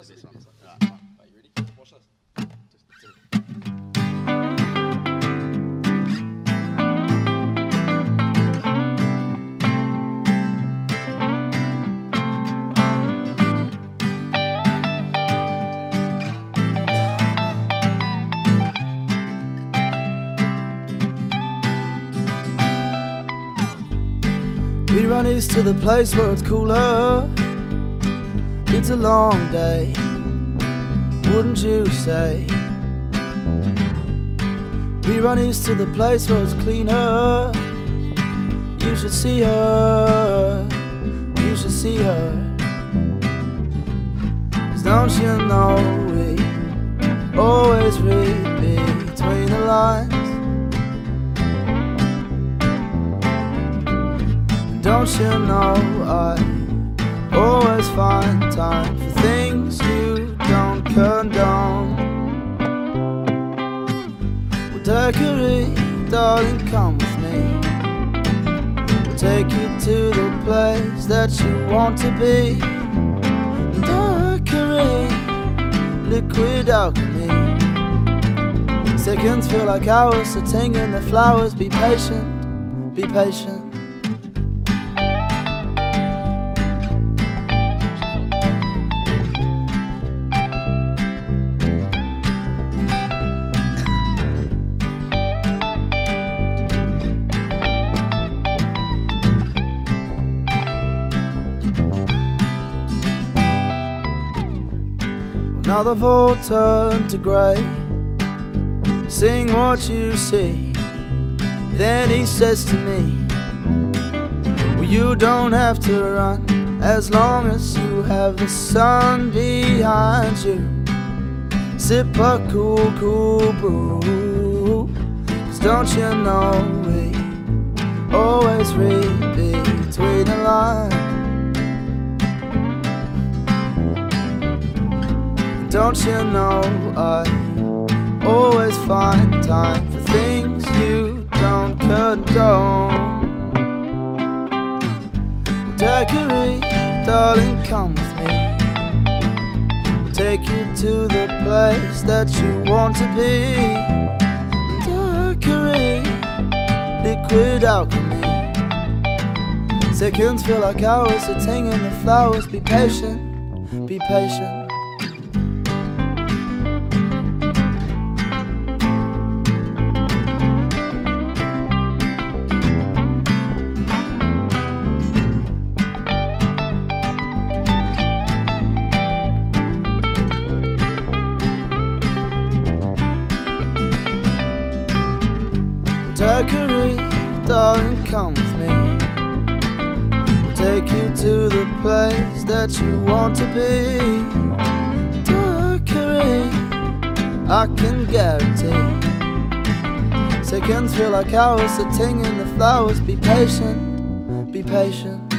This one. Right, you ready? Watch this. We run east to the place where it's cooler. It's a long day, wouldn't you say? We run east to the place where it's cleaner. You should see her, you should see her. 'Cause don't you know we always read between the lines? Don't you know I always find time for things you don't condone? Well, Daiquiri, darling, come with me. We'll take you to the place that you want to be. Daiquiri, liquid alchemy. Seconds feel like hours, sitting in the flowers. Be patient, be patient. Now they've all turned to grey. Sing what you see. Then he says to me, well, you don't have to run as long as you have the sun behind you. Sip a cool, cool brew. 'Cause don't you know we always read between the lines? Don't you know I always find time for things you don't condone? Daiquiri, darling, come with me. We'll take you to the place that you want to be. Daiquiri, liquid alchemy. Seconds feel like hours, sitting in the flowers. Be patient, be patient. Daiquiri, darling, come with me. We'll take you to the place that you want to be. Daiquiri, I can guarantee. Seconds feel like hours, sitting in the flowers. Be patient, be patient.